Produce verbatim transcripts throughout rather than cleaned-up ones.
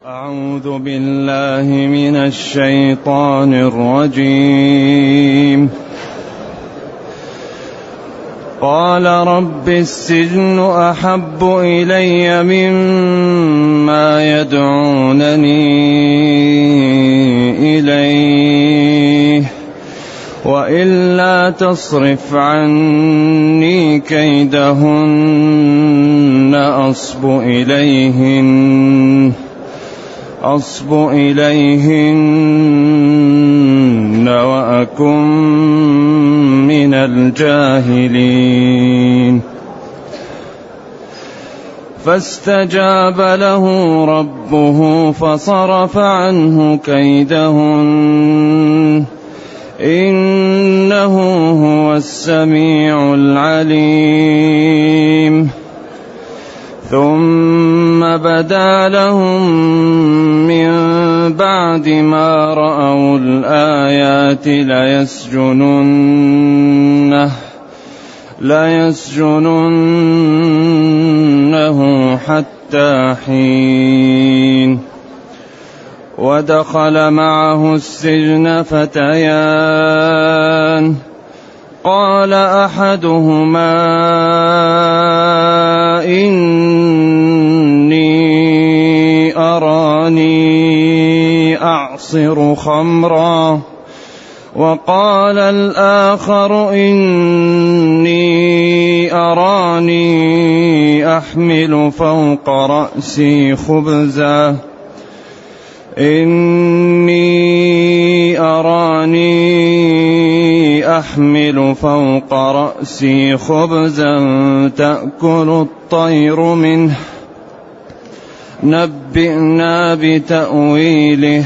أعوذ بالله من الشيطان الرجيم. قال رب السجن أحب إلي مما يدعونني إليه وإلا تصرف عني كيدهن أصب إليهن أصب إليهن وأكن من الجاهلين. فاستجاب له ربه فصرف عنه كيدهن إنه هو السميع العليم. ثم بدا لهم من بعد ما رأوا الآيات ليسجننه ليسجننه حتى حين. ودخل معه السجن فتيان قال أحدهما إني أراني أعصر خمرا وقال الآخر إني أراني أحمل فوق رأسي خبزا إني أراني أحمل فوق رأسي خبزا تأكل الطير منه نبئنا بتأويله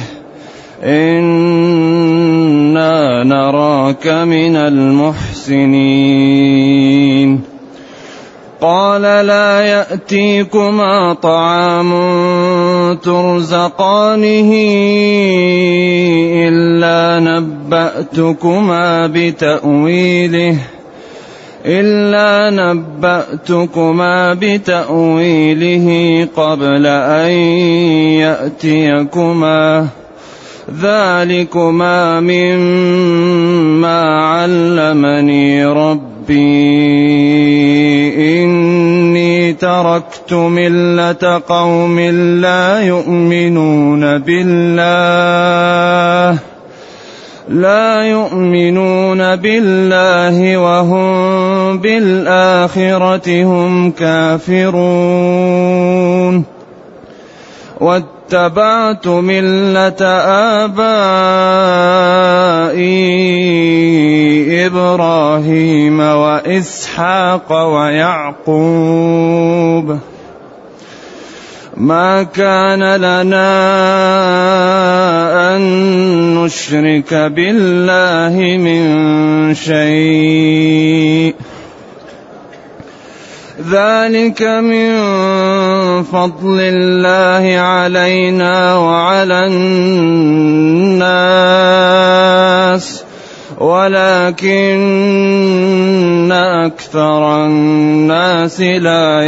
إنا نراك من المحسنين. قال لا يأتيكما طعام ترزقانه إلا نبأتكما بتأويله إلا نبأتكما بتأويله قبل أن يأتيكما ذلكما مما علمني ربي إني تركت ملة قوم لا يؤمنون بالله لا يؤمنون بالله وهم بالآخرة هم كافرون. واتبعت ملة آبائي إبراهيم وإسحاق ويعقوب ما كان لنا أن نشرك بالله من شيء ذلك من فضل الله علينا وعلى الناس ولكن أكثر الناس لا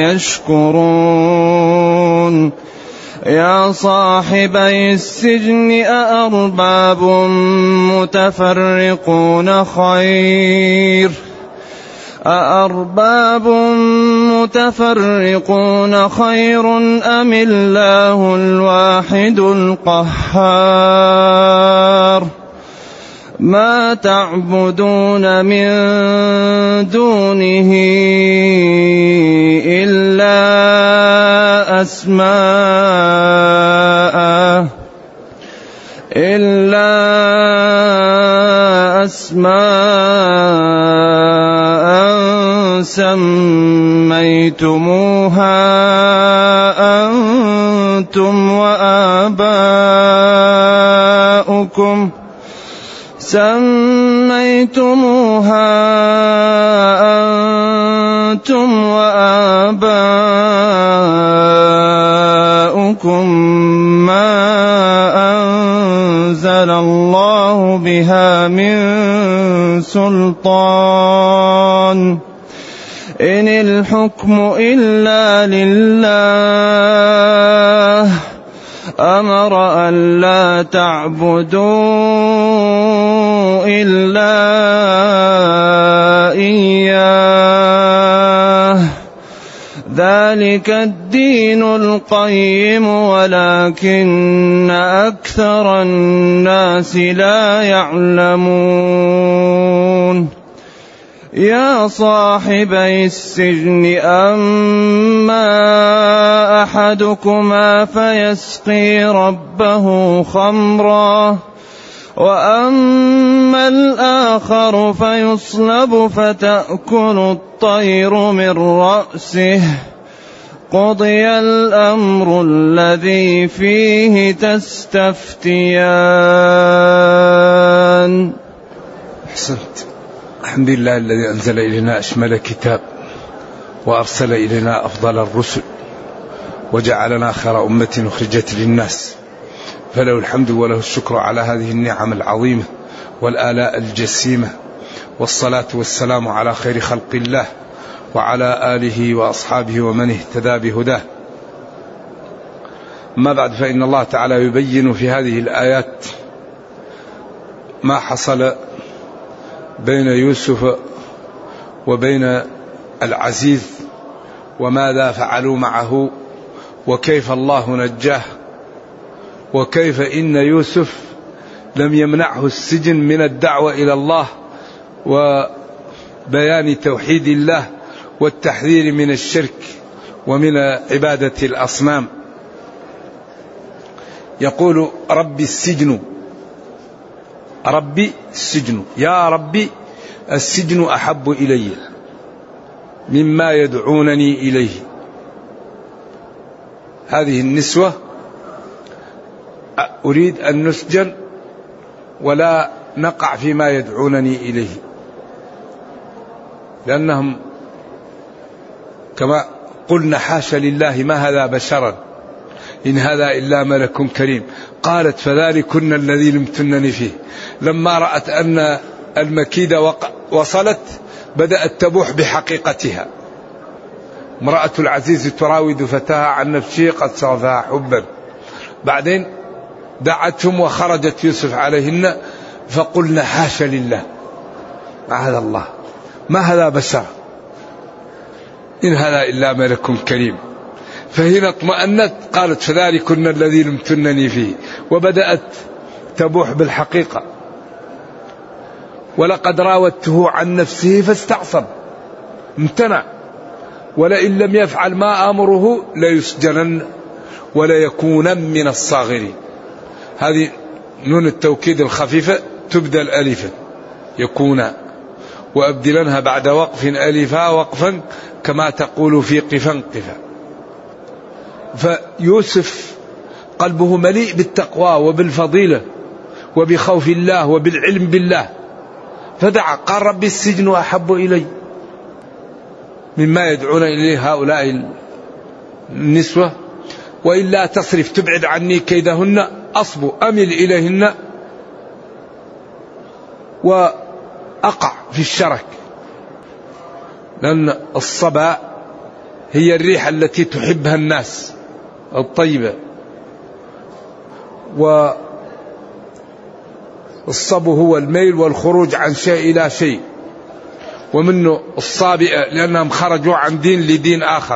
يشكرون. يا صاحبي السجن أأرباب متفرقون خير أأرباب متفرقون خير أم الله الواحد القهار. ما تعبدون من دونه إلا أسماء إلا أسماء سميتموها أنتم وآباؤكم سميتموها أنتم وآباؤكم ما أنزل الله بها من سلطان إن الحكم إلا لله أمر ألا تعبدوا إلا إياه ذلك الدين القيم ولكن أكثر الناس لا يعلمون يا صاحبي السجن أما أحدكما فيسقي ربه خمرا وأما الآخر فيصلب فتأكل الطير من رأسه قضي الأمر الذي فيه تستفتيان. أحسنت. الحمد لله الذي أنزل إلينا أشمل كتاب وأرسل إلينا أفضل الرسل وجعلنا خير أمة أخرجت للناس، فله الحمد وله الشكر على هذه النعم العظيمة والآلاء الجسيمة، والصلاة والسلام على خير خلق الله وعلى آله وأصحابه ومن اهتدى بهداه. ما بعد، فإن الله تعالى يبين في هذه الآيات ما حصل بين يوسف وبين العزيز وماذا فعلوا معه وكيف الله نجاه، وكيف إن يوسف لم يمنعه السجن من الدعوة إلى الله وبيان توحيد الله والتحذير من الشرك ومن عبادة الأصنام. يقول ربي السجن، ربي السجن، يا ربي السجن أحب إلي مما يدعونني إليه. هذه النسوة أريد أن نسجن ولا نقع فيما يدعونني إليه، لأنهم كما قلنا حاشا لله ما هذا بشرا إن هذا إلا ملك كريم. قالت فذلكن الذي لمتنني فيه. لما رأت أن المكيدة وصلت بدأت تبوح بحقيقتها. امرأة العزيز تراود فتاها عن نفسه قد صرفها حبا. بعدين دعتهم وخرجت يوسف عليهن فقلنا حاشا لله معاذ الله ما هذا بشر إن هذا إلا ملك كريم. فهنا اطمأنت قالت فذلكن الذي لمتنني فيه، وبدأت تبوح بالحقيقة. ولقد راودته عن نفسه فاستعصم، امتنع، ولئن لم يفعل ما أمره ليسجنن وليكون من الصاغرين. هذه نون التوكيد الخفيفة تبدل ألفا يكون، وأبدلنها بعد وقف ألفا وقفا كما تقول في قفا قفا. فيوسف قلبه مليء بالتقوى وبالفضيلة وبخوف الله وبالعلم بالله، فدعا قال ربي السجن أحب إلي مما يدعون إليه هؤلاء النسوة، وإلا تصرف تبعد عني كيدهن أصب أمل إليهن وأقع في الشرك. لأن الصبا هي الريح التي تحبها الناس الطيبة، والصبو هو الميل والخروج عن شيء إلى شيء، ومنه الصابئة لأنهم خرجوا عن دين لدين آخر.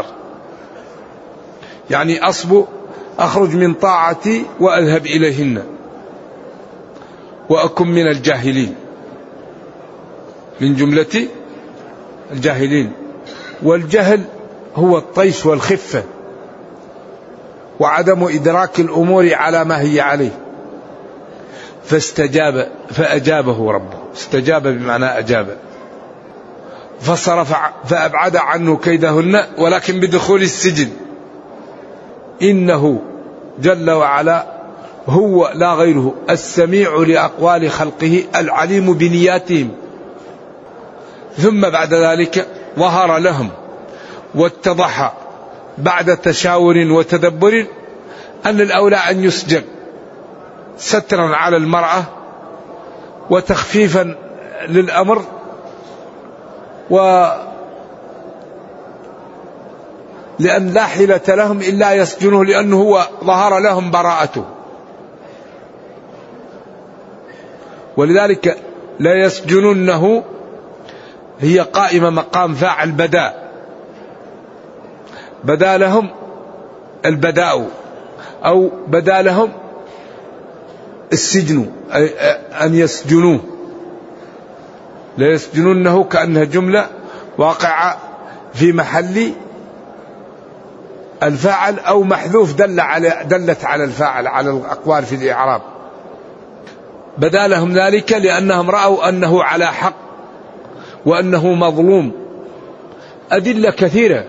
يعني أصبو أخرج من طاعتي وأذهب إليهن وأكن من الجاهلين، من جملة الجاهلين. والجهل هو الطيش والخفة وعدم إدراك الأمور على ما هي عليه. فاستجاب فأجابه ربه، استجاب بمعنى أجاب، فصرف فأبعد عنه كيدهن، ولكن بدخول السجن. إنه جل وعلا هو لا غيره السميع لأقوال خلقه العليم بنياتهم. ثم بعد ذلك ظهر لهم واتضح بعد تشاور وتدبر أن الأولى أن يسجن سترا على المرأة وتخفيفا للأمر، لأن لا حيلة لهم إلا يسجنوه، لأنه هو ظهر لهم براءته. ولذلك لا يسجنونه هي قائمة مقام فاعل بدا، بدا لهم البداء أو بدا لهم السجن، أن يسجنوه. لا يسجنونه كأنها جملة واقعة في محل الفاعل أو محذوف دل على دلت على الفاعل على الأقوال في الإعراب. بدا لهم ذلك لأنهم رأوا أنه على حق وأنه مظلوم. أدلة كثيرة،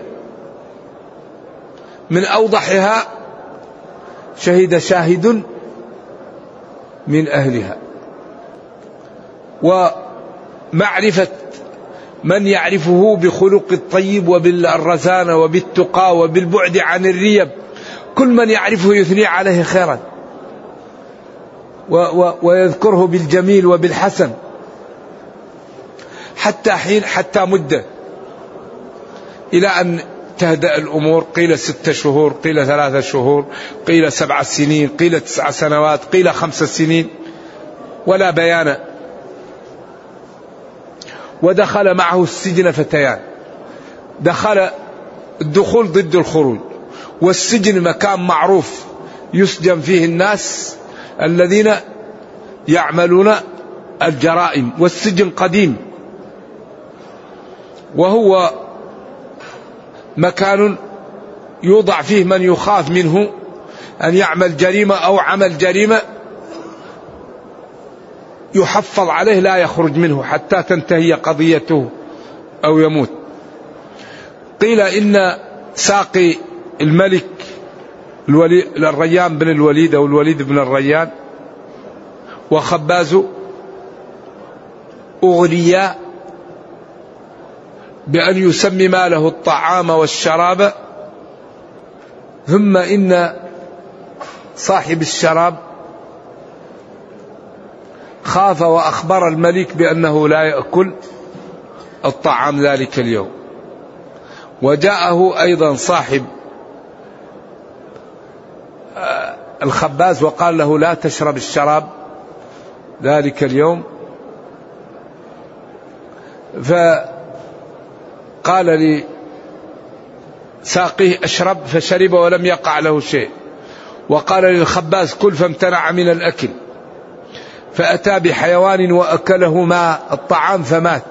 من أوضحها شهد شاهد من أهلها، ومعرفة من يعرفه بخلق الطيب وبالرزانة وبالتقى وبالبعد عن الريب، كل من يعرفه يثني عليه خيرا ويذكره بالجميل وبالحسن حتى حين حتى مدة إلى أن تهدأ الأمور. قيل ستة شهور، قيل ثلاثة شهور، قيل سبع سنين، قيل تسع سنوات، قيل خمس سنين، ولا بيان. ودخل معه السجن فتيان. دخل الدخول ضد الخروج، والسجن مكان معروف يسجن فيه الناس الذين يعملون الجرائم، والسجن قديم وهو مكان يوضع فيه من يخاف منه أن يعمل جريمة أو عمل جريمة يحفظ عليه لا يخرج منه حتى تنتهي قضيته أو يموت. قيل إن ساقي الملك الريان بن الوليد أو الوليد بن الريان وخباز أغريا بأن يسمي له الطعام والشراب، ثم إن صاحب الشراب خاف وأخبر الملك بأنه لا يأكل الطعام ذلك اليوم. وجاءه أيضا صاحب الخباز وقال له لا تشرب الشراب ذلك اليوم، فقال لساقيه اشرب فشرب ولم يقع له شيء، وقال للخباز كل فامتنع من الأكل، فأتى بحيوان وأكلهما الطعام فمات،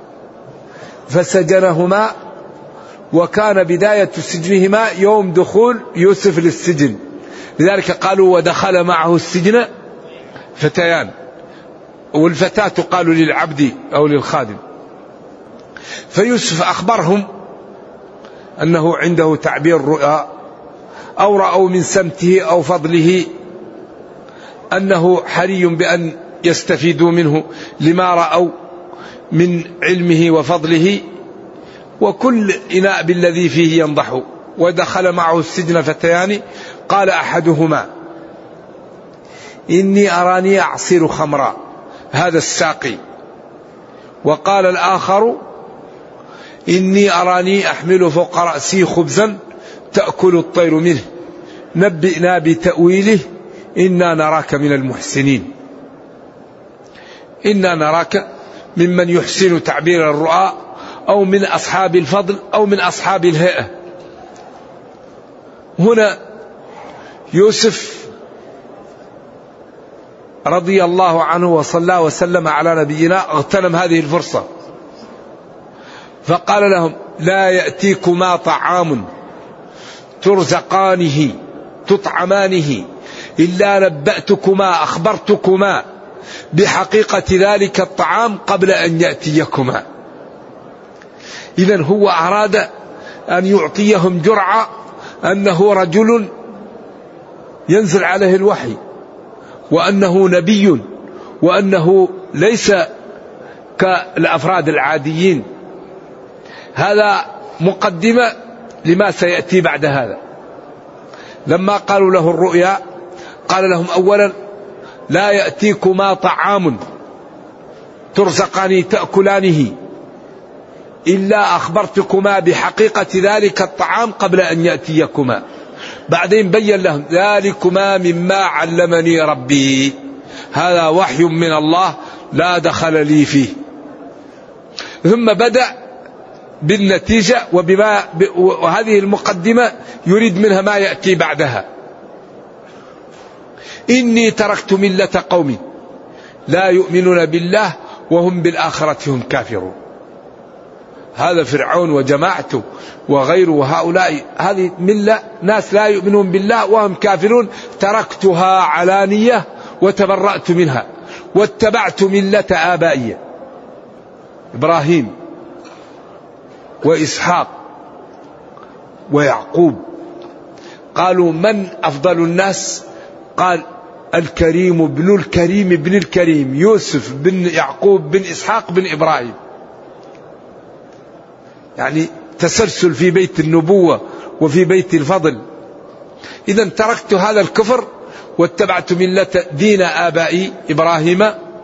فسجنهما، وكان بداية سجنهما يوم دخول يوسف للسجن، لذلك قالوا ودخل معه السجن فتيان، والفتاة تقال للعبد أو للخادم. فيوسف أخبرهم أنه عنده تعبير رؤيا، أو رأوا من سمته أو فضله أنه حري بأن يستفيدوا منه لما رأوا من علمه وفضله، وكل إناء بالذي فيه ينضح. ودخل معه السجن فتيان، قال أحدهما إني أراني أعصر خمرا، هذا الساقي، وقال الآخر إني أراني أحمل فوق رأسي خبزا تأكل الطير منه، نبئنا بتأويله إنا نراك من المحسنين. إنا نراك ممن يحسن تعبير الرؤى، أو من أصحاب الفضل، أو من أصحاب الهيئة. هنا يوسف رضي الله عنه وصلى وسلم على نبينا اغتنم هذه الفرصة، فقال لهم لا يأتيكما طعام ترزقانه تطعمانه إلا نبأتكما أخبرتكما بحقيقة ذلك الطعام قبل أن يأتيكما. إذن هو أراد أن يعطيهم جرعة أنه رجل ينزل عليه الوحي، وأنه نبي، وأنه ليس كالأفراد العاديين. هذا مقدمة لما سيأتي بعد هذا. لما قالوا له الرؤيا قال لهم أولا لا يأتيكما طعام ترزقان تأكلانه إلا أخبرتكما بحقيقة ذلك الطعام قبل أن يأتيكما. بعدين بين لهم ذلكما مما علمني ربي، هذا وحي من الله لا دخل لي فيه. ثم بدأ بالنتيجة وبما وهذه المقدمة يريد منها ما يأتي بعدها. إني تركت ملة قوم لا يؤمنون بالله وهم بالآخرة هم كافرون. هذا فرعون وجماعته وغيره وهؤلاء، هذه ملة ناس لا يؤمنون بالله وهم كافرون. تركتها علانية وتبرأت منها واتبعت ملة آبائي إبراهيم وإسحاق ويعقوب. قالوا من أفضل الناس؟ قال الكريم ابن الكريم ابن الكريم، يوسف بن يعقوب بن إسحاق بن إبراهيم. يعني تسلسل في بيت النبوة وفي بيت الفضل. إذا تركت هذا الكفر واتبعت ملة دين آبائي إبراهيم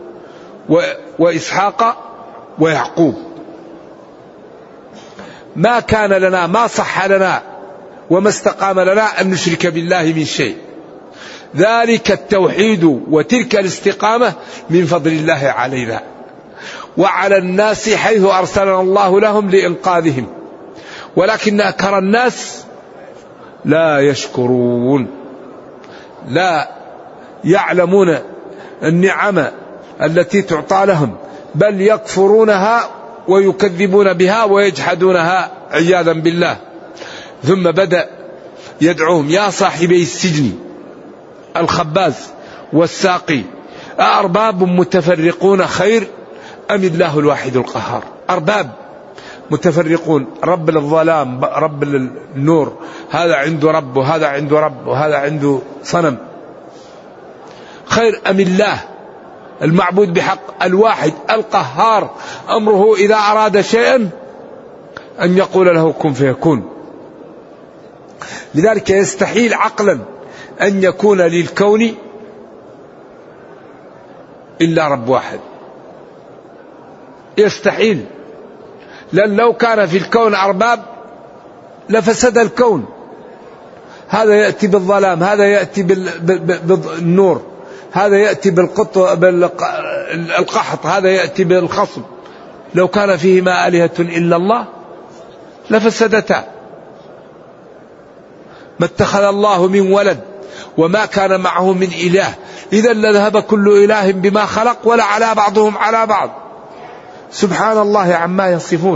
وإسحاق ويعقوب. ما كان لنا، ما صح لنا وما استقام لنا أن نشرك بالله من شيء. ذلك التوحيد وتلك الاستقامة من فضل الله علينا وعلى الناس حيث أرسلنا الله لهم لإنقاذهم، ولكن أكثر الناس لا يشكرون، لا يعلمون النعم التي تعطى لهم، بل يكفرونها ويكذبون بها ويجحدونها عياذا بالله. ثم بدأ يدعوهم يا صاحبي السجن الخباز والساقي أأرباب متفرقون خير أم الله الواحد القهار؟ أرباب متفرقون، رب للظلام رب للنور، هذا عنده رب وهذا عنده رب وهذا عنده صنم، خير أم الله المعبود بحق الواحد القهار أمره إذا أراد شيئا أن يقول له كن فيكون. لذلك يستحيل عقلا أن يكون للكون إلا رب واحد، يستحيل، لأن لو كان في الكون أرباب لفسد الكون. هذا يأتي بالظلام، هذا يأتي بالنور، هذا يأتي بالقحط، هذا يأتي بالخصب. لو كان فيهما آلهة إلا الله لفسدتا. ما اتخذ الله من ولد وما كان معه من إله، إذا لذهب كل إله بما خلق ولا على بعضهم على بعض. سبحان الله عما يصفون.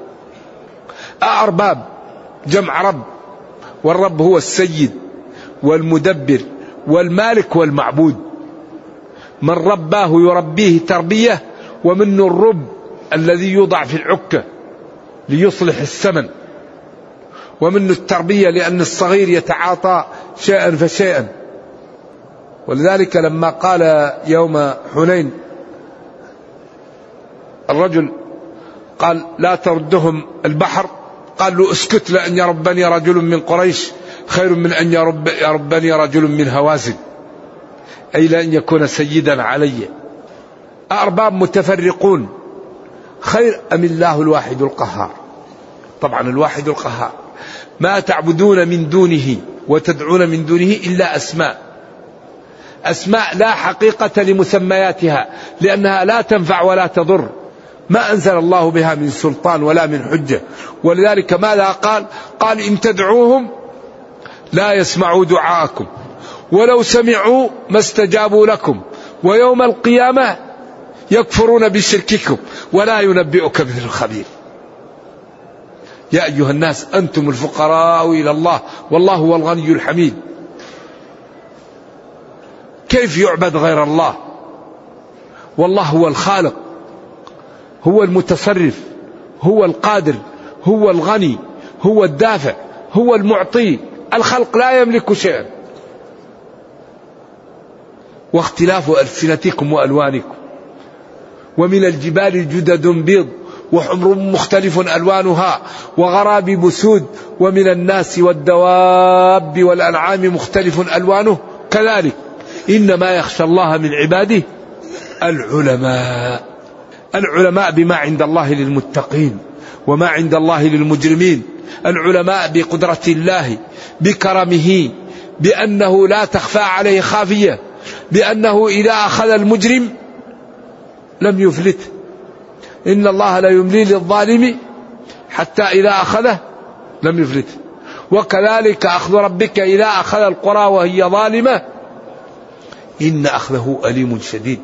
أأرباب جمع رب، والرب هو السيد والمدبر والمالك والمعبود. من رباه يربيه تربية، ومنه الرب الذي يوضع في العكة ليصلح السمن، ومنه التربية لأن الصغير يتعاطى شيئا فشيئا. ولذلك لما قال يوم حنين الرجل قال لا تردهم البحر، قال له اسكت لأن يربني رجل من قريش خير من أن يرب يربني رجل من هوازن، أي لأن يكون سيدا علي. أرباب متفرقون خير أم الله الواحد القهار؟ طبعا الواحد القهار. ما تعبدون من دونه وتدعون من دونه إلا أسماء، أسماء لا حقيقة لمسمياتها، لأنها لا تنفع ولا تضر، ما أنزل الله بها من سلطان ولا من حجة. ولذلك ماذا قال؟ قال إن تدعوهم لا يسمعوا دعاءكم ولو سمعوا ما استجابوا لكم، ويوم القيامة يكفرون بشرككم ولا ينبئك مثل خبير. يا أيها الناس أنتم الفقراء إلى الله والله هو الغني الحميد. كيف يعبد غير الله؟ والله هو الخالق، هو المتصرف، هو القادر، هو الغني، هو الدافع، هو المعطي. الخلق لا يملك شيئا. واختلاف ألسنتكم وألوانكم، ومن الجبال جدد بيض وحمر مختلف ألوانها وغرابيب سود، ومن الناس والدواب والأنعام مختلف ألوانه كذلك، إنما يخشى الله من عباده العلماء. العلماء بما عند الله للمتقين وما عند الله للمجرمين. العلماء بقدرة الله، بكرمه، بأنه لا تخفى عليه خافية، بأنه إذا أخذ المجرم لم يفلت. إن الله لا يملي للظالم حتى إذا أخذه لم يفلت. وكذلك أخذ ربك إذا أخذ القرى وهي ظالمة إن أخذه أليم شديد.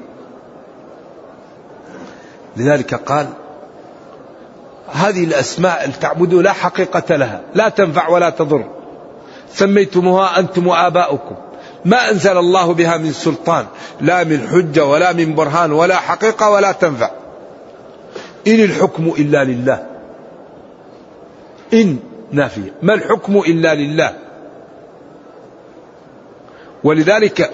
لذلك قال هذه الأسماء اللي تعبدوا لا حقيقة لها، لا تنفع ولا تضر، سميتموها أنتم وآباؤكم، ما أنزل الله بها من سلطان، لا من حجة ولا من برهان ولا حقيقة ولا تنفع. إن الحكم إلا لله. إن نافية، ما الحكم إلا لله. ولذلك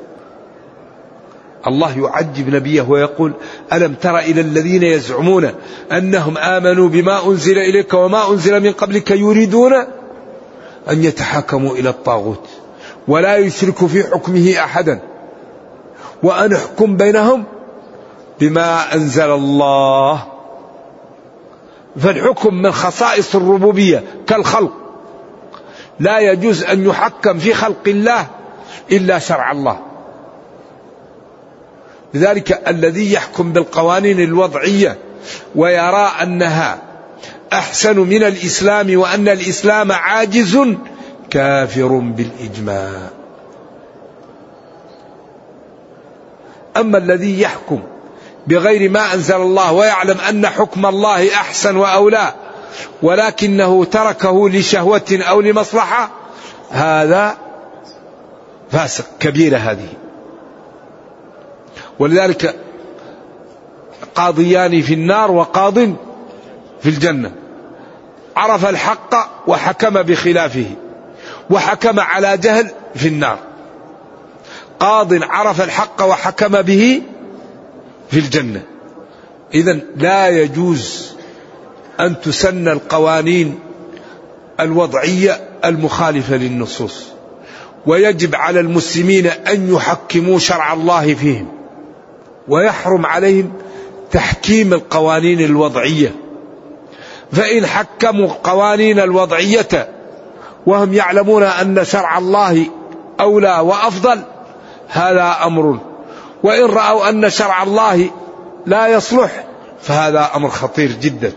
الله يعجب نبيه ويقول ألم تر إلى الذين يزعمون أنهم آمنوا بما أنزل إليك وما أنزل من قبلك يريدون أن يتحاكموا إلى الطاغوت ولا يشركوا في حكمه أحدا وأن احكم بينهم بما أنزل الله. فالحكم من خصائص الربوبية كالخلق، لا يجوز أن يحكم في خلق الله إلا شرع الله. لذلك الذي يحكم بالقوانين الوضعية ويرى أنها أحسن من الإسلام وأن الإسلام عاجز كافر بالإجماع. أما الذي يحكم بغير ما أنزل الله ويعلم أن حكم الله أحسن وأولى ولكنه تركه لشهوة أو لمصلحة، هذا فاسق كبيرة هذه. ولذلك قاضيان في النار وقاض في الجنة، عرف الحق وحكم بخلافه وحكم على جهل في النار. قاض عرف الحق وحكم به في الجنة. إذن لا يجوز أن تسن القوانين الوضعية المخالفة للنصوص، ويجب على المسلمين أن يحكموا شرع الله فيهم، ويحرم عليهم تحكيم القوانين الوضعية. فإن حكموا القوانين الوضعية وهم يعلمون أن شرع الله أولى وأفضل هذا أمر، وإن رأوا أن شرع الله لا يصلح فهذا أمر خطير جدا.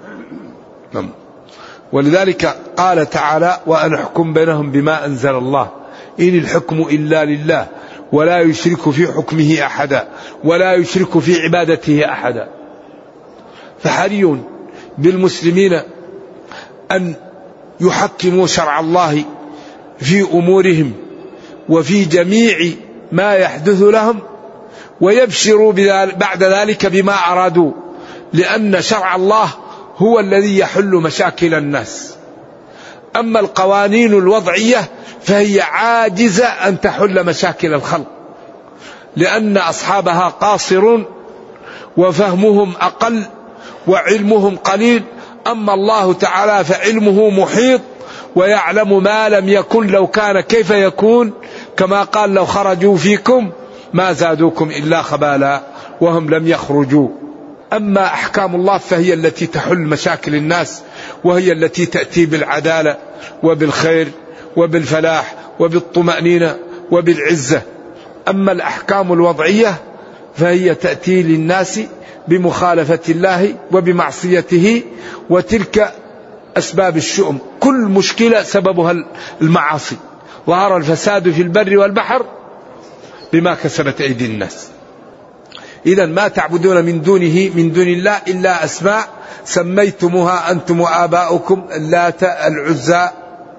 ولذلك قال تعالى وأن احكم بينهم بما أنزل الله إن الحكم إلا لله ولا يشرك في حكمه أحدا ولا يشرك في عبادته أحدا. فحري بالمسلمين أن يحكموا شرع الله في أمورهم وفي جميع ما يحدث لهم، ويبشروا بعد ذلك بما أرادوا، لأن شرع الله هو الذي يحل مشاكل الناس. أما القوانين الوضعية فهي عاجزة أن تحل مشاكل الخلق، لأن أصحابها قاصرون وفهمهم أقل وعلمهم قليل. أما الله تعالى فعلمه محيط ويعلم ما لم يكن لو كان كيف يكون، كما قال لو خرجوا فيكم ما زادوكم إلا خبالا وهم لم يخرجوا. أما أحكام الله فهي التي تحل مشاكل الناس، وهي التي تأتي بالعدالة وبالخير وبالفلاح وبالطمأنينة وبالعزة. أما الأحكام الوضعية فهي تأتي للناس بمخالفة الله وبمعصيته، وتلك أسباب الشؤم. كل مشكلة سببها المعاصي. ظهر الفساد في البر والبحر بما كسبت أيدي الناس. إذا ما تعبدون من دونه من دون الله إلا أسماء سميتموها أنتم وآباؤكم، اللات، العزى،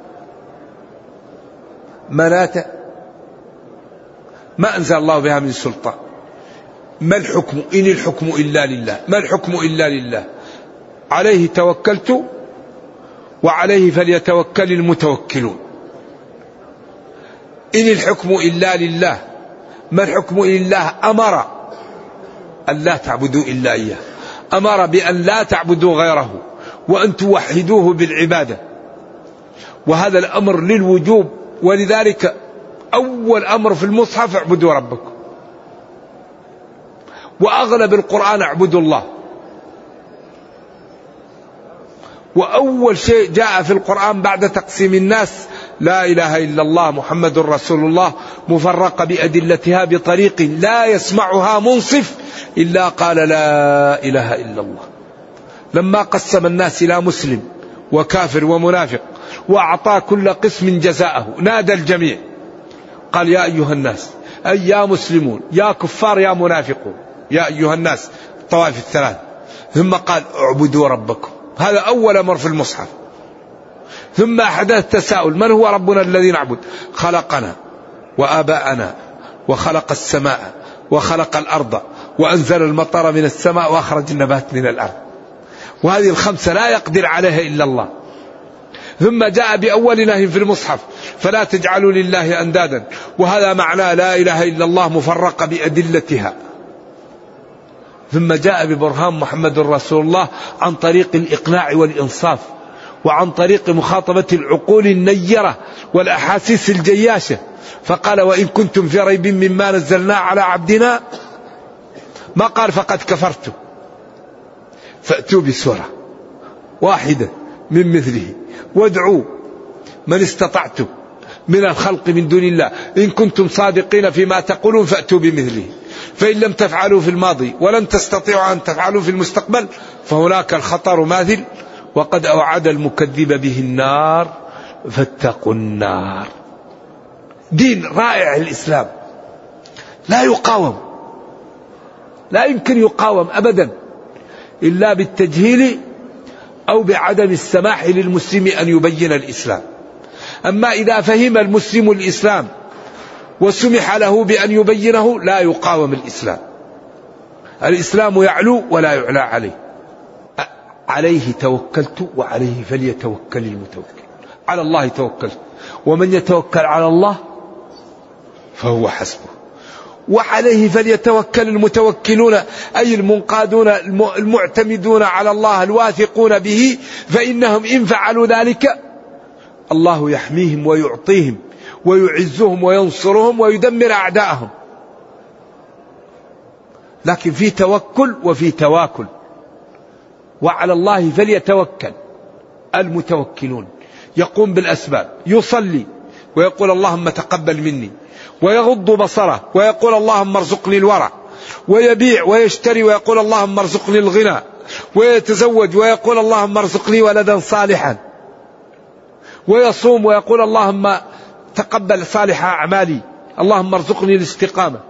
مناة، ما أنزل الله بها من سلطان. ما الحكم؟ إن الحكم إلا لله. ما الحكم إلا لله؟ عليه توكلت وعليه فليتوكل المتوكلون. إن الحكم إلا لله. ما الحكم إلا لله؟ أمر أن لا تعبدوا إلا إياه، أمر بأن لا تعبدوا غيره وأن توحدوه بالعبادة، وهذا الأمر للوجوب. ولذلك أول أمر في المصحف اعبدوا ربكم، وأغلب القرآن اعبدوا الله. وأول شيء جاء في القرآن بعد تقسيم الناس لا إله إلا الله محمد رسول الله مفرقة بأدلتها بطريق لا يسمعها منصف إلا قال لا إله إلا الله. لما قسم الناس إلى مسلم وكافر ومنافق وأعطى كل قسم جزاءه نادى الجميع قال يا أيها الناس أي يا مسلمون يا كفار يا منافقون يا أيها الناس الطوائف الثلاث. ثم قال اعبدوا ربكم. هذا أول أمر في المصحف. ثم حدث تساؤل من هو ربنا الذي نعبد؟ خلقنا وآباءنا وخلق السماء وخلق الأرض وأنزل المطر من السماء وأخرج النبات من الأرض. وهذه الخمسة لا يقدر عليها إلا الله. ثم جاء بأول نهي في المصحف فلا تجعلوا لله أندادا، وهذا معناه لا إله إلا الله مفرقة بأدلتها. ثم جاء ببرهان محمد رسول الله عن طريق الإقناع والإنصاف وعن طريق مخاطبة العقول النيرة والأحاسيس الجياشة. فقال وإن كنتم في ريب مما نزلنا على عبدنا، ما قال فقد كفرتم، فأتوا بسورة واحدة من مثله وادعوا من استطعتم من الخلق من دون الله إن كنتم صادقين فيما تقولون فأتوا بمثله، فإن لم تفعلوا في الماضي ولن تستطيعوا أن تفعلوا في المستقبل فهناك الخطر ماثل وقد أوعد المكذب به النار فاتقوا النار. دين رائع الإسلام لا يقاوم، لا يمكن يقاوم أبدا إلا بالتجهيل أو بعدم السماح للمسلم أن يبين الإسلام. أما إذا فهم المسلم الإسلام وسمح له بأن يبينه لا يقاوم الإسلام. الإسلام يعلو ولا يعلى عليه. عليه توكلت وعليه فليتوكل المتوكل. على الله توكلت، ومن يتوكل على الله فهو حسبه. وعليه فليتوكل المتوكلون أي المنقادون المعتمدون على الله الواثقون به، فإنهم إن فعلوا ذلك الله يحميهم ويعطيهم ويعزهم وينصرهم ويدمر أعداءهم. لكن في توكل وفي تواكل. وعلى الله فليتوكل المتوكلون. يقوم بالأسباب، يصلي ويقول اللهم تقبل مني، ويغض بصره ويقول اللهم ارزقني الورع، ويبيع ويشتري ويقول اللهم ارزقني الغنى، ويتزوج ويقول اللهم ارزقني ولدا صالحا، ويصوم ويقول اللهم تقبل صالح أعمالي، اللهم ارزقني الاستقامة،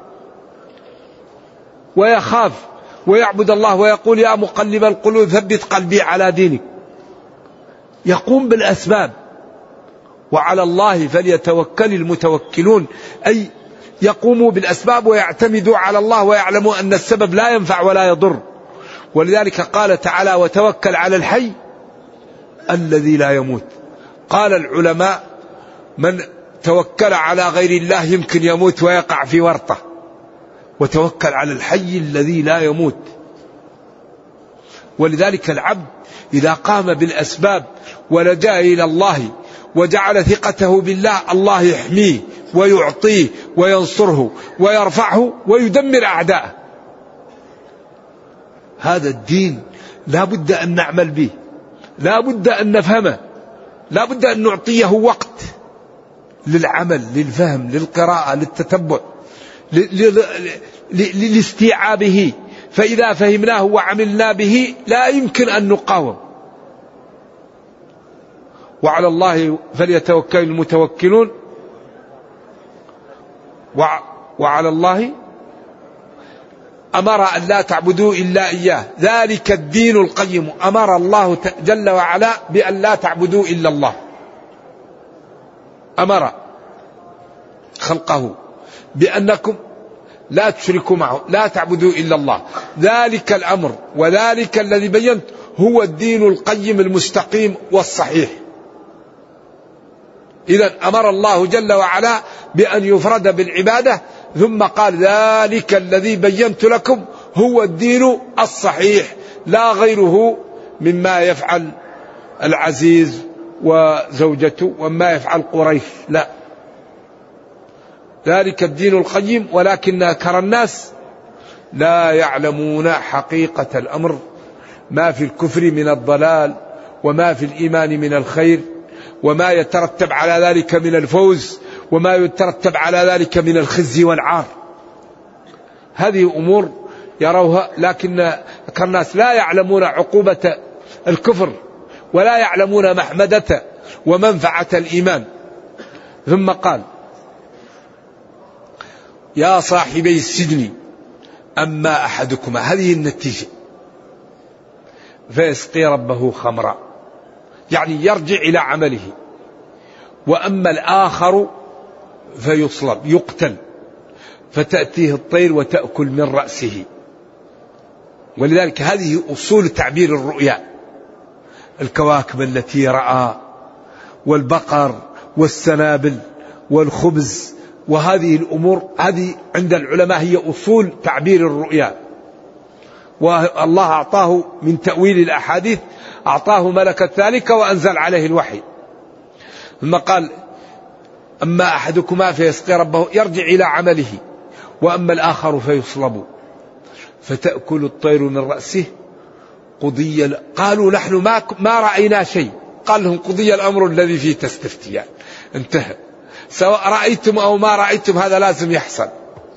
ويخاف ويعبد الله ويقول يا مقلب القلوب ثبت قلبي على دينك. يقوم بالأسباب. وعلى الله فليتوكل المتوكلون أي يقوموا بالأسباب ويعتمدوا على الله ويعلموا أن السبب لا ينفع ولا يضر. ولذلك قال تعالى وتوكل على الحي الذي لا يموت. قال العلماء من توكل على غير الله يمكن يموت ويقع في ورطة، وتوكل على الحي الذي لا يموت. ولذلك العبد إذا قام بالأسباب ولجأ إلى الله وجعل ثقته بالله الله يحميه ويعطيه وينصره ويرفعه ويدمر أعداءه. هذا الدين لا بد أن نعمل به، لا بد أن نفهمه، لا بد أن نعطيه وقت للعمل للفهم للقراءة للتتبع لاستيعابه. فإذا فهمناه وعملنا به لا يمكن أن نقاوم. وعلى الله فليتوكل المتوكلون. وعلى الله أمر أن لا تعبدوا إلا إياه ذلك الدين القيم. أمر الله جل وعلا بأن لا تعبدوا إلا الله. أمر خلقه بأنكم لا تشركوا معه، لا تعبدوا إلا الله. ذلك الأمر وذلك الذي بينت هو الدين القيم المستقيم والصحيح. إذن أمر الله جل وعلا بأن يفرد بالعبادة، ثم قال ذلك الذي بينت لكم هو الدين الصحيح لا غيره مما يفعل العزيز وزوجته وما يفعل قريش، لا. ذلك الدين القيم ولكن أكثر الناس لا يعلمون حقيقة الأمر، ما في الكفر من الضلال وما في الإيمان من الخير وما يترتب على ذلك من الفوز وما يترتب على ذلك من الخزي والعار. هذه أمور يروها، لكن الناس لا يعلمون عقوبة الكفر ولا يعلمون محمدة ومنفعة الإيمان. ثم قال: يا صاحبي السجن أما أحدكما، هذه النتيجة، فيسقي ربه خمرا، يعني يرجع إلى عمله، وأما الآخر فيصلب يقتل فتأتيه الطير وتأكل من رأسه. ولذلك هذه أصول تعبير الرؤيا، الكواكب التي رأى والبقر والسنابل والخبز، وهذه الأمور هذه عند العلماء هي أصول تعبير الرؤيا. والله أعطاه من تأويل الأحاديث، أعطاه ملكة ذلك وأنزل عليه الوحي. ثم قال: أما أحدكما فيسقي ربه، يرجع إلى عمله، وأما الآخر فيصلب فتأكل الطير من رأسه قضي. قالوا: نحن ما, ما رأينا شيء. قال لهم: قضي الأمر الذي فيه تستفتيان، انتهى، سواء رأيتم أو ما رأيتم هذا لازم يحصل.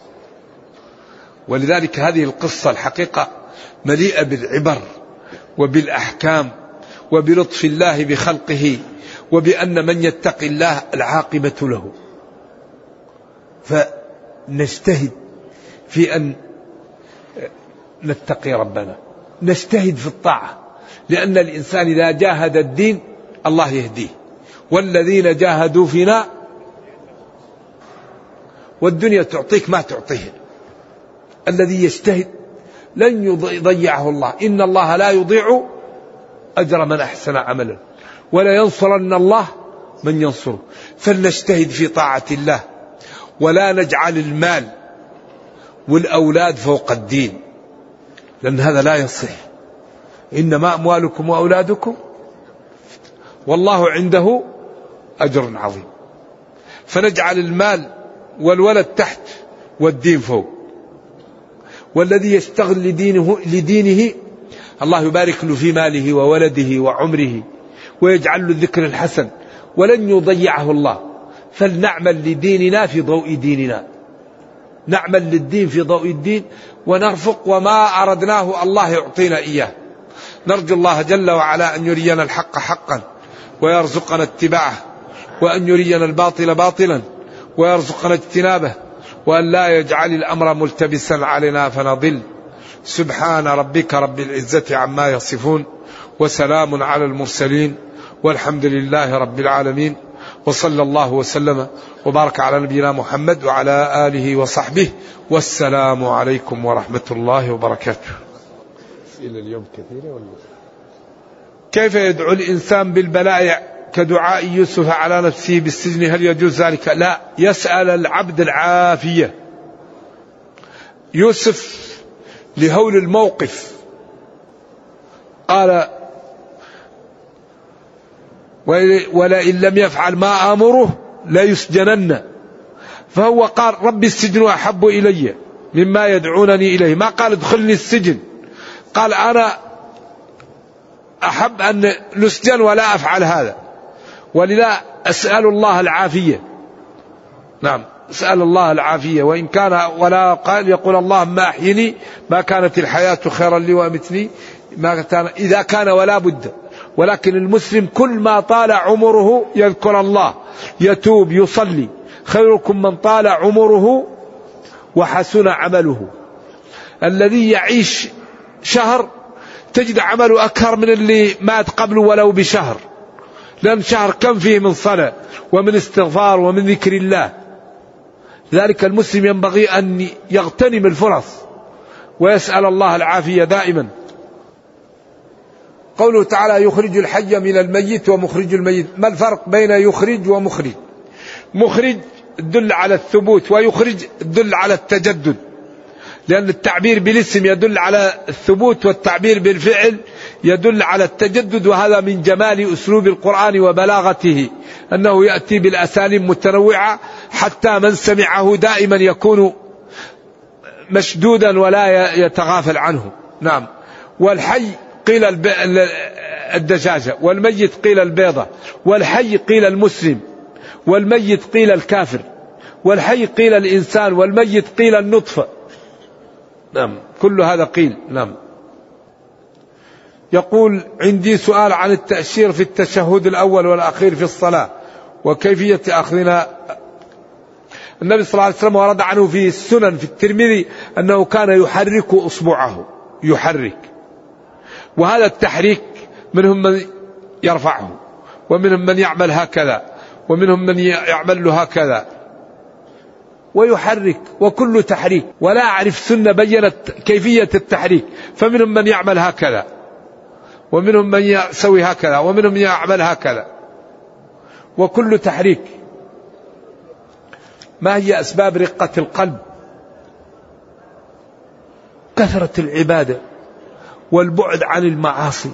ولذلك هذه القصة الحقيقة مليئة بالعبر وبالأحكام وبلطف الله بخلقه، وبأن من يتقي الله العاقبة له. فنجتهد في أن نتقي ربنا، نجتهد في الطاعة، لأن الإنسان إذا جاهد الدين الله يهديه، والذين جاهدوا فينا. والدنيا تعطيك ما تعطيه، الذي يجتهد لن يضيعه الله، إن الله لا يضيع أجر من أحسن عملا ولا ينصرن الله من ينصره. فلنجتهد في طاعة الله، ولا نجعل المال والأولاد فوق الدين، لأن هذا لا يصح. إنما أموالكم وأولادكم والله عنده أجر عظيم. فنجعل المال والولد تحت والدين فوق. والذي يشتغل لدينه, لدينه الله يبارك له في ماله وولده وعمره ويجعل له الذكر الحسن، ولن يضيعه الله. فلنعمل لديننا في ضوء ديننا، نعمل للدين في ضوء الدين، ونرفق وما أردناه الله يعطينا إياه. نرجو الله جل وعلا أن يرينا الحق حقا ويرزقنا اتباعه، وأن يرينا الباطل باطلا ويرزقنا اجتنابه، وأن لا يجعل الأمر ملتبسا علينا فنضل. سبحان ربك رب العزة عما يصفون، وسلام على المرسلين، والحمد لله رب العالمين، وصلى الله وسلم وبارك على نبينا محمد وعلى آله وصحبه، والسلام عليكم ورحمة الله وبركاته. إلى اليوم كثيرة ولا؟ كيف يدعو الإنسان بالبلاء كدعاء يوسف على نفسه بالسجن، هل يجوز ذلك؟ لا، يسأل العبد العافية. يوسف لهول الموقف قال: ولئن لم يفعل ما آمره لا يسجنن. فهو قال: ربي السجن أحب إلي مما يدعونني إليه. ما قال ادخلني السجن، قال أنا أحب أن نسجن ولا أفعل هذا. ولذا أسأل الله العافية. نعم، أسأل الله العافية. وإن كان ولا قال يقول اللهم أحيني ما كانت الحياة خيرا لي وأمتني ما كان، إذا كان ولا بد. ولكن المسلم كل ما طال عمره يذكر الله، يتوب، يصلي. خيركم من طال عمره وحسن عمله. الذي يعيش شهر تجد عمله أكثر من اللي مات قبله ولو بشهر، لأن شهر كم فيه من صلاة ومن استغفار ومن ذكر الله. ذلك المسلم ينبغي أن يغتنم الفرص ويسأل الله العافية دائما. قوله تعالى: يخرج الحي من الميت ومخرج الميت. ما الفرق بين يخرج ومخرج؟ مخرج يدل على الثبوت، ويخرج يدل على التجدد، لأن التعبير بالاسم يدل على الثبوت، والتعبير بالفعل يدل على التجدد. وهذا من جمال أسلوب القرآن وبلاغته، أنه يأتي بالأساليب متنوعة حتى من سمعه دائما يكون مشدودا ولا يتغافل عنه. نعم. والحي قيل الدجاجة، والميت قيل البيضة، والحي قيل المسلم، والميت قيل الكافر، والحي قيل الإنسان، والميت قيل النطفة. نعم كل هذا قيل. نعم. يقول عندي سؤال عن التأشير في التشهد الأول والأخير في الصلاة وكيفية أخذنا. النبي صلى الله عليه وسلم ورد عنه في السنن في الترمذي أنه كان يحرك أصبعه، يحرك، وهذا التحريك منهم من يرفعه ومنهم من يعمل هكذا ومنهم من يعمل له هكذا ويحرك، وكل تحريك، ولا أعرف سنة بيّنت كيفية التحريك، فمنهم من يعمل هكذا ومنهم من يسوي هكذا ومنهم من يعمل هكذا، وكل تحريك. ما هي أسباب رقة القلب؟ كثرة العبادة والبعد عن المعاصي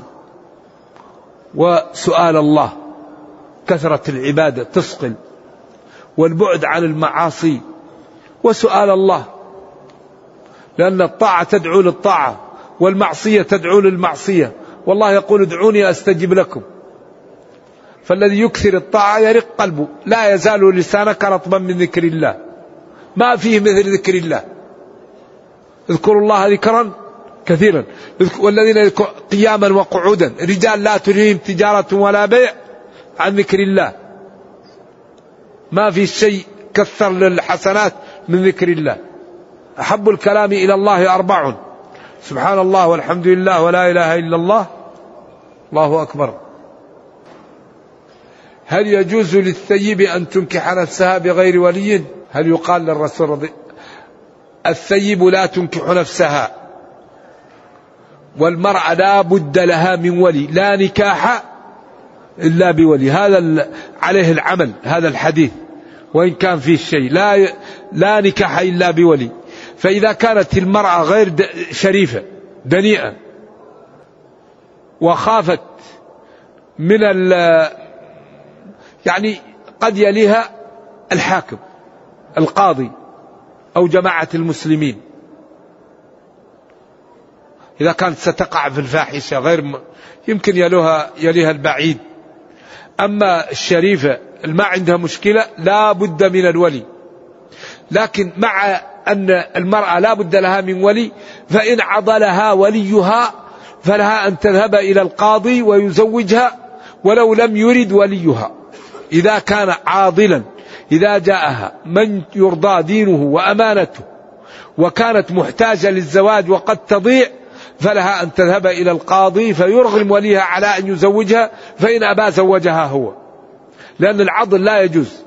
وسؤال الله. كثرة العبادة تثقل، والبعد عن المعاصي وسؤال الله، لأن الطاعة تدعو للطاعة والمعصية تدعو للمعصية، والله يقول ادعوني أستجب لكم. فالذي يكثر الطاعة يرق قلبه، لا يزال لسانك رطبا من ذكر الله، ما فيه مثل ذكر الله. اذكروا الله ذكرا كثيرا، والذين قياما وقعودا، رجال لا تلهيهم تجارة ولا بيع عن ذكر الله. ما في شيء كثر للحسنات من ذكر الله. أحب الكلام إلى الله أربع: سبحان الله والحمد لله ولا إله إلا الله الله أكبر. هل يجوز للثيب أن تنكح نفسها بغير ولي؟ هل يقال للرسول رضي الثيب لا تنكح نفسها، والمرأة لا بد لها من ولي، لا نكاح إلا بولي، هذا عليه العمل هذا الحديث، وإن كان فيه شيء، لا لا نكاح إلا بولي. فإذا كانت المرأة غير شريفة دنيئة وخافت من ال يعني قد يليها الحاكم القاضي أو جماعة المسلمين، إذا كانت ستقع في الفاحشة غير م... يمكن يلوها يليها البعيد. أما الشريفة ما عندها مشكلة لا بد من الولي، لكن مع أن المرأة لا بد لها من ولي، فإن عضلها وليها فلها أن تذهب إلى القاضي ويزوجها ولو لم يرد وليها، إذا كان عاضلا. إذا جاءها من يرضى دينه وأمانته وكانت محتاجة للزواج وقد تضيع، فلها أن تذهب إلى القاضي فيرغم وليها على أن يزوجها، فإن أبى زوجها هو، لأن العضل لا يجوز.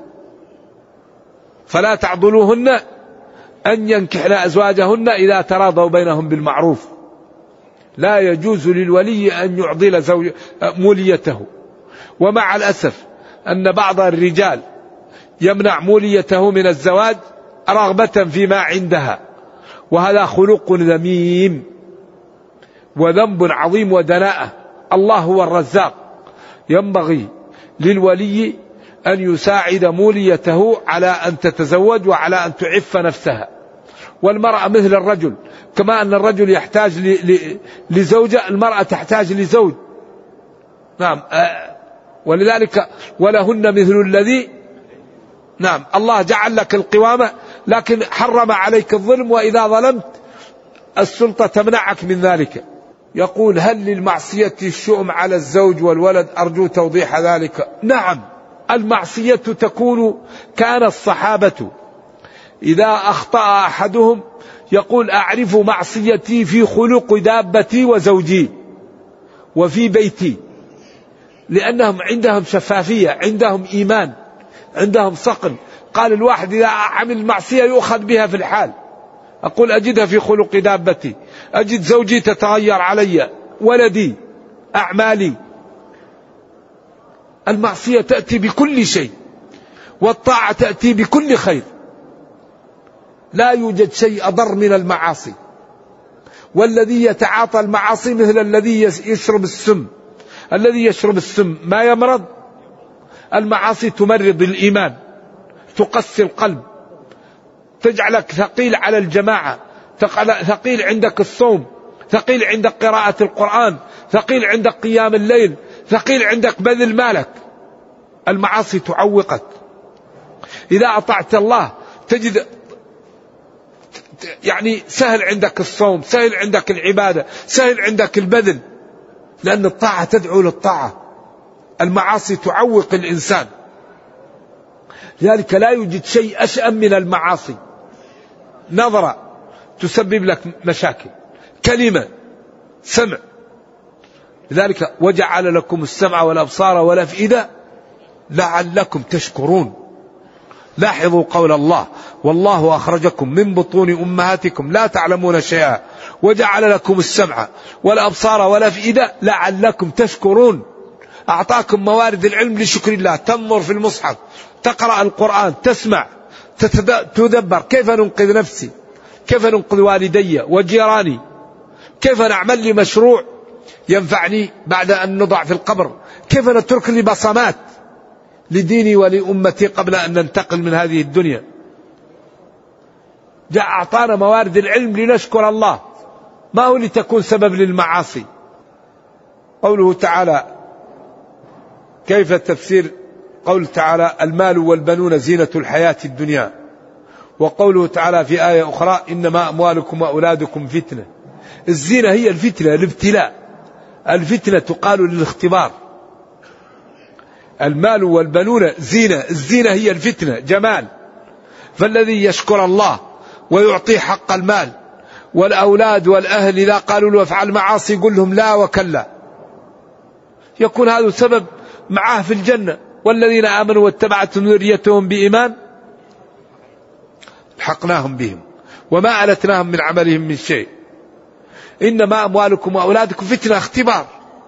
فلا تعضلوهن أن ينكحن أزواجهن إذا تراضوا بينهم بالمعروف. لا يجوز للولي أن يعضل زوج موليته. ومع الأسف أن بعض الرجال يمنع موليته من الزواج رغبة فيما عندها، وهذا خلق ذميم وذنب عظيم ودناءة. الله هو الرزاق، ينبغي للولي أن يساعد موليته على أن تتزوج وعلى أن تعف نفسها. والمرأة مثل الرجل، كما أن الرجل يحتاج لزوجة، المرأة تحتاج لزوج. نعم. ولذلك ولهن مثل الذي. نعم. الله جعل لك القوامة لكن حرم عليك الظلم، وإذا ظلمت السلطة تمنعك من ذلك. يقول: هل للمعصية الشؤم على الزوج والولد؟ أرجو توضيح ذلك. نعم، المعصية تكون، كان الصحابة إذا أخطأ أحدهم يقول: أعرف معصيتي في خلق دابتي وزوجي وفي بيتي، لأنهم عندهم شفافية، عندهم إيمان، عندهم صقل. قال الواحد إذا عمل معصية يؤخذ بها في الحال، أقول أجدها في خلق دابتي، أجد زوجي تتغير علي، ولدي، أعمالي. المعصية تأتي بكل شيء، والطاعة تأتي بكل خير، لا يوجد شيء أضر من المعاصي. والذي يتعاطى المعاصي مثل الذي يشرب السم. الذي يشرب السم ما يمرض. المعاصي تمرض الإيمان، تقسي القلب، تجعلك ثقيل على الجماعة، ثقيل عندك الصوم، ثقيل عندك قراءة القرآن، ثقيل عندك قيام الليل، ثقيل عندك بذل مالك. المعاصي تعوقك. إذا أطعت الله تجد يعني سهل عندك الصوم، سهل عندك العبادة، سهل عندك البذل، لأن الطاعة تدعو للطاعة. المعاصي تعوق الإنسان، لذلك لا يوجد شيء أشأم من المعاصي. نظرة تسبب لك مشاكل، كلمة، سمع. لذلك وجعل لكم السمع والأبصار والأفئدة لعلكم تشكرون. لاحظوا قول الله: والله أخرجكم من بطون أمهاتكم لا تعلمون شيئا وجعل لكم السمع والأبصار والأفئدة لعلكم تشكرون. أعطاكم موارد العلم لشكر الله. تنظر في المصحف، تقرأ القرآن، تسمع، تدبر كيف ننقذ نفسي، كيف ننقذ والدي وجيراني، كيف نعمل لي مشروع ينفعني بعد أن نضع في القبر، كيف نترك لي بصمات لديني ولأمتي قبل أن ننتقل من هذه الدنيا. جاء أعطانا موارد العلم لنشكر الله، ما هو لتكون سبب للمعاصي. قوله تعالى، كيف تفسير قول تعالى: المال والبنون زينة الحياة الدنيا، وقوله تعالى في آية أخرى: إنما أموالكم وأولادكم فتنة. الزينة هي الفتنة، الابتلاء. الفتنة تقال للاختبار. المال والبنون زينة، الزينة هي الفتنة، جمال. فالذي يشكر الله ويعطيه حق المال والأولاد والأهل إذا قالوا له افعل معاصي يقول لهم لا وكلا، يكون هذا سبب معاه في الجنة. والذين آمنوا واتبعتهم ذريتهم بإيمان الحقناهم بهم وما ألتناهم من عملهم من شيء. إنما أموالكم وأولادكم فتنة، اختبار.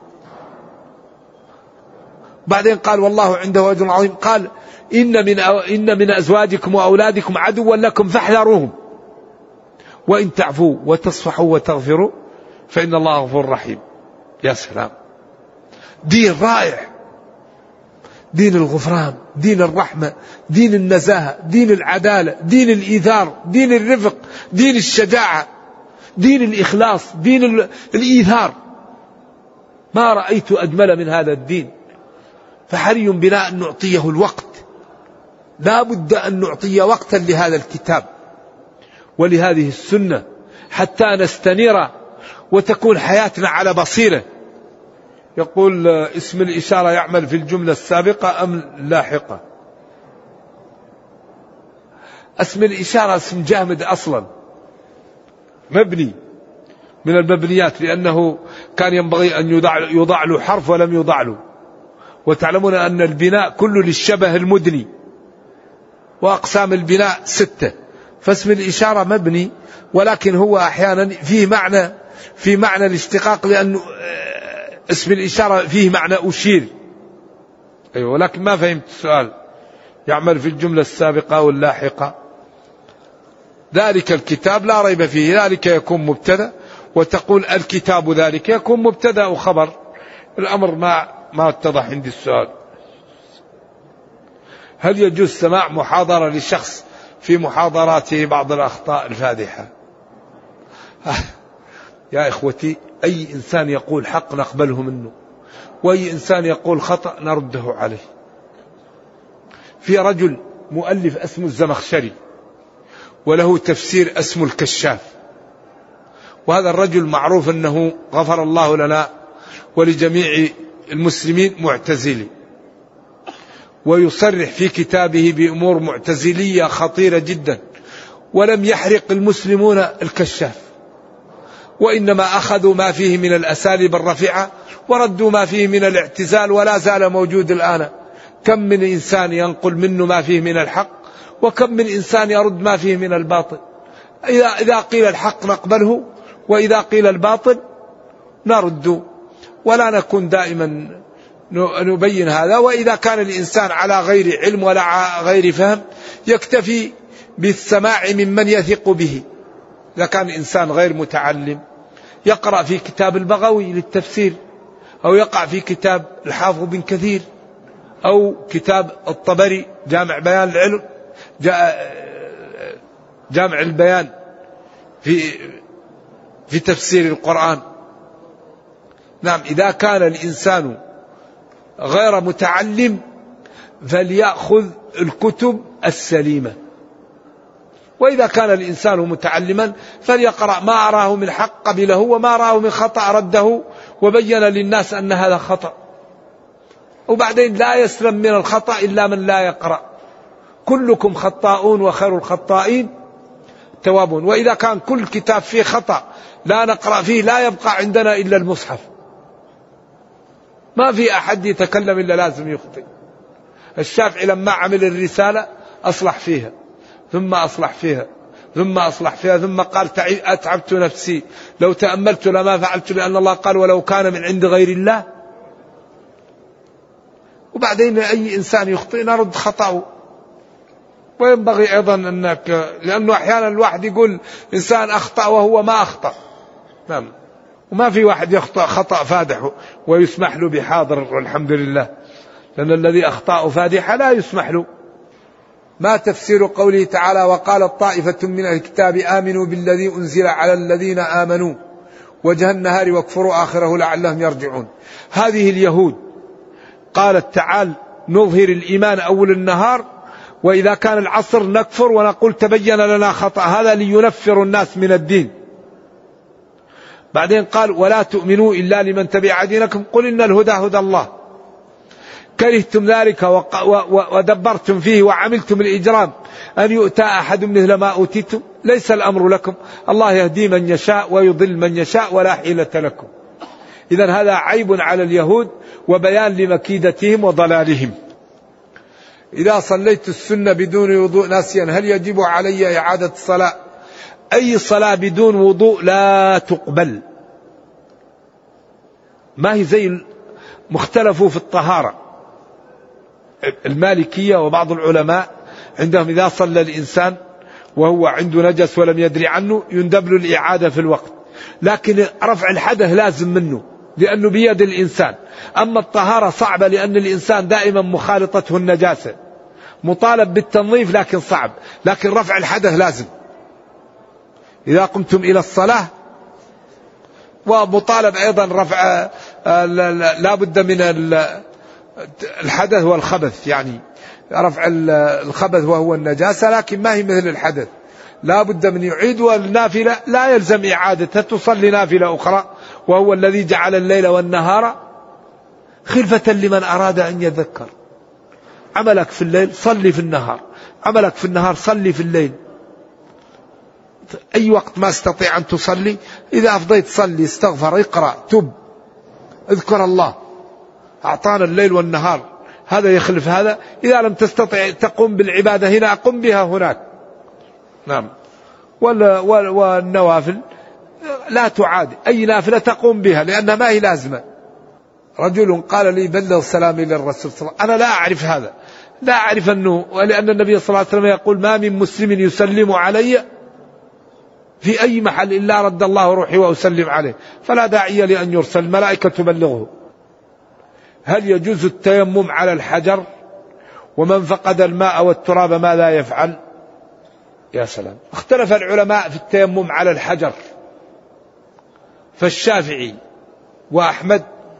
بعدين قال: والله عنده أجر عظيم. قال: إن من أو إن من أزواجكم وأولادكم عدوا لكم فاحذروهم وإن تعفوا وتصفحوا وتغفروا فإن الله غفور رحيم. يا سلام، دين رائع، دين الغفران، دين الرحمة، دين النزاهة، دين العدالة، دين الإيثار، دين الرفق، دين الشجاعة، دين الإخلاص، دين الإيثار. ما رأيت أجمل من هذا الدين. فحري بنا أن نعطيه الوقت، لا بد أن نعطي وقتا لهذا الكتاب ولهذه السنة حتى نستنير وتكون حياتنا على بصيرة. يقول: اسم الإشارة يعمل في الجملة السابقة أم اللاحقة؟ اسم الإشارة اسم جامد أصلا، مبني من المبنيات، لأنه كان ينبغي أن يضع, يضع له حرف ولم يضع له. وتعلمون أن البناء كله للشبه المدني، وأقسام البناء ستة. فاسم الإشارة مبني، ولكن هو أحيانا فيه معنى في معنى الاشتقاق، لأنه اسم الإشارة فيه معنى أشير. أيوة، ولكن ما فهمت السؤال. يعمل في الجملة السابقة واللاحقة. ذلك الكتاب لا ريب فيه، ذلك يكون مبتدأ، وتقول الكتاب ذلك يكون مبتدأ وخبر. الأمر ما ما اتضح عندي السؤال. هل يجوز سماع محاضرة لشخص في محاضراته بعض الأخطاء الفادحة؟ يا إخوتي، أي إنسان يقول حق نقبله منه، وأي إنسان يقول خطأ نرده عليه. في رجل مؤلف اسمه الزمخشري، وله تفسير اسمه الكشاف، وهذا الرجل معروف أنه غفر الله لنا ولجميع المسلمين معتزلي، ويصرح في كتابه بأمور معتزلية خطيرة جدا. ولم يحرق المسلمون الكشاف، وإنما أخذوا ما فيه من الأساليب الرفيعة وردوا ما فيه من الاعتزال، ولا زال موجود الآن. كم من إنسان ينقل منه ما فيه من الحق، وكم من إنسان يرد ما فيه من الباطل. إذا, إذا قيل الحق نقبله، وإذا قيل الباطل نرد، ولا نكون دائما نبين هذا. وإذا كان الإنسان على غير علم ولا غير فهم يكتفي بالسماع ممن يثق به. إذا كان إنسان غير متعلم يقرأ في كتاب البغوي للتفسير، أو يقع في كتاب الحافظ بن كثير، أو كتاب الطبري جامع بيان العلم، جامع البيان في في تفسير القرآن. نعم، إذا كان الإنسان غير متعلم فليأخذ الكتب السليمة، وإذا كان الإنسان متعلما فليقرأ ما أراه من حق قبله وما أراه من خطأ رده وبين للناس أن هذا خطأ. وبعدين لا يسلم من الخطأ إلا من لا يقرأ. كلكم خطاؤون وخير الخطائين توابون. وإذا كان كل كتاب فيه خطأ لا نقرأ فيه لا يبقى عندنا إلا المصحف. ما في أحد يتكلم إلا لازم يخطئ. الشافعي لما عمل الرسالة أصلح فيها ثم أصلح فيها ثم أصلح فيها ثم قال أتعبت نفسي لو تأملت لما فعلت، لأن الله قال ولو كان من عند غير الله. وبعدين أي إنسان يخطئ نرد خطأه. وينبغي أيضا أنك، لأنه أحيانا الواحد يقول إنسان أخطأ وهو ما أخطأ. نعم، وما في واحد يخطأ خطأ فادح ويسمح له بحاضر والحمد لله، لأن الذي أخطأ فادحة لا يسمح له. ما تفسير قوله تعالى وقالت طائفة من الكتاب آمنوا بالذي أنزل على الذين آمنوا وجه النهار واكفروا آخره لعلهم يرجعون؟ هذه اليهود قالت تعال نظهر الإيمان أول النهار وإذا كان العصر نكفر ونقول تبين لنا خطأ، هذا لينفر الناس من الدين. بعدين قال ولا تؤمنوا إلا لمن تبع دينكم قل إن الهدى هدى الله. كرهتم ذلك ودبرتم فيه وعملتم الإجرام أن يؤتى أحد مثل ما أوتيتم، ليس الأمر لكم، الله يهدي من يشاء ويضل من يشاء ولا حيلة لكم. إذن هذا عيب على اليهود وبيان لمكيدتهم وضلالهم. إذا صليت السنة بدون وضوء ناسيا هل يجب علي إعادة الصلاة؟ أي صلاة بدون وضوء لا تقبل. ما هي زي مختلفوا في الطهارة. المالكية وبعض العلماء عندهم إذا صلى الإنسان وهو عنده نجس ولم يدري عنه يندب له الإعادة في الوقت، لكن رفع الحدث لازم منه لأنه بيد الإنسان. أما الطهارة صعبة لأن الإنسان دائما مخالطته النجاسة، مطالب بالتنظيف لكن صعب، لكن رفع الحدث لازم. إذا قمتم إلى الصلاة ومطالب أيضا رفع لا بد من الحدث والخبث، يعني رفع الخبث وهو النجاسة، لكن ما هي مثل الحدث، لا بد من يعيد. والنافلة لا يلزم إعادتها، تصلي نافلة أخرى وهو الذي جعل الليل والنهار خلفة لمن أراد أن يذكر. عملك في الليل صلي في النهار، عملك في النهار صلي في الليل. أي وقت ما استطيع أن تصلي، إذا أفضيت صلي، استغفر، اقرأ، تب، اذكر الله. أعطانا الليل والنهار، هذا يخلف هذا. إذا لم تستطع تقوم بالعبادة هنا قم بها هناك. نعم. والنوافل لا تعاد، أي نافلة تقوم بها لأنها ما هي لازمة. رجل قال لي بلغ سلامي للرسول صلى الله عليه وسلم. أنا لا أعرف هذا، لا أعرف أنه، ولأن النبي صلى الله عليه وسلم يقول ما من مسلم يسلم علي في أي محل إلا رد الله روحي وأسلم عليه، فلا داعي لأن يرسل، الملائكة تبلغه. هل يجوز التيمم على الحجر؟ ومن فقد الماء والتراب ماذا يفعل؟ يا سلام. اختلف العلماء في التيمم على الحجر، فالشافعي وأحمد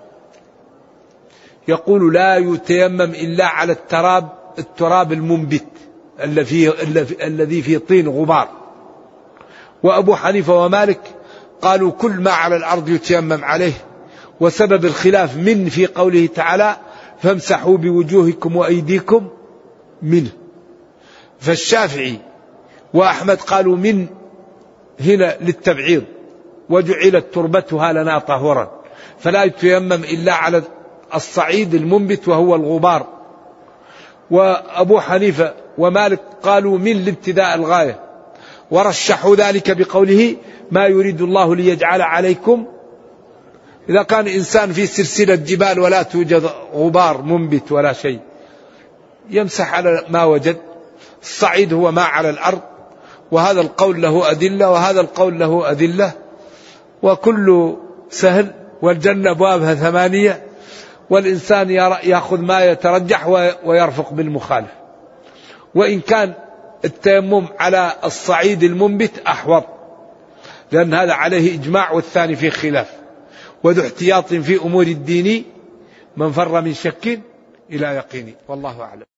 يقول لا يتيمم إلا على التراب التراب المنبت الذي فيه طين غبار. وأبو حنيفة ومالك قالوا كل ما على الأرض يتيمم عليه، وسبب الخلاف من في قوله تعالى فامسحوا بوجوهكم وأيديكم منه. فالشافعي وأحمد قالوا من هنا للتبعيض، وجعلت تربتها لنا طهورا، فلا يتيمم إلا على الصعيد المنبت وهو الغبار. وأبو حنيفة ومالك قالوا من لابتداء الغاية، ورشحوا ذلك بقوله ما يريد الله ليجعل عليكم. إذا كان إنسان في سلسلة جبال ولا توجد غبار منبت ولا شيء يمسح على ما وجد، الصعيد هو ما على الأرض. وهذا القول له أدلة وهذا القول له أدلة، وكل سهل، والجنة أبوابها ثمانية، والإنسان يأخذ ما يترجح ويرفق بالمخالف. وإن كان التيمم على الصعيد المنبت أحوط، لأن هذا عليه إجماع والثاني فيه خلاف. وذو احتياط في أمور الدين من فر من شك إلى يقين، والله أعلم.